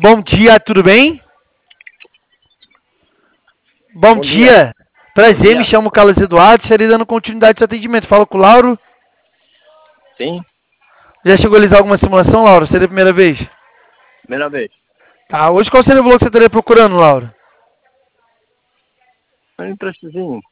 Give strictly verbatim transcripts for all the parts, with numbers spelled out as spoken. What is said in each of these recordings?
Bom dia, tudo bem? Bom, Bom dia. dia. Prazer, Bom dia. me chamo Carlos Eduardo, estarei dando continuidade ao seu atendimento. Fala com o Lauro. Sim, Já chegou a realizar alguma simulação, Lauro? Seria a primeira vez? primeira vez. Tá, hoje qual seria o valor que você estaria procurando, Lauro? Um empréstimos.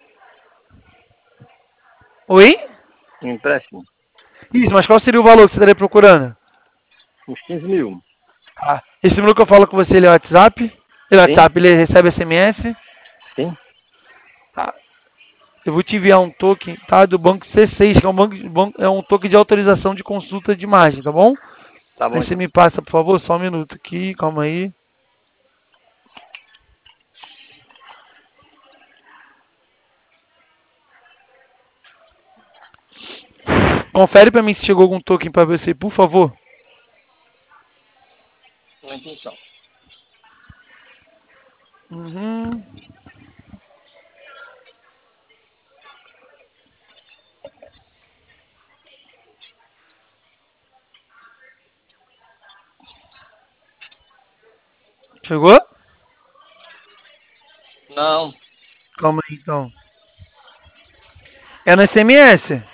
Oi? Um empréstimo. Isso, mas qual seria o valor que você estaria procurando? Uns quinze mil. Ah, esse número que eu falo com você, ele é WhatsApp? Ele é Sim, WhatsApp, ele recebe S M S? sim. Tá. Eu vou te enviar um token, tá? Do banco C seis, que é um, banco, banco- é um token de autorização de consulta de margem, tá bom? Tá Aí bom você então. me passa, por favor, só um minuto aqui, calma aí. Confere pra mim se chegou algum token pra você, por favor. Uma intenção. Uhum. Chegou? Não, Calma aí, então. É no S M S?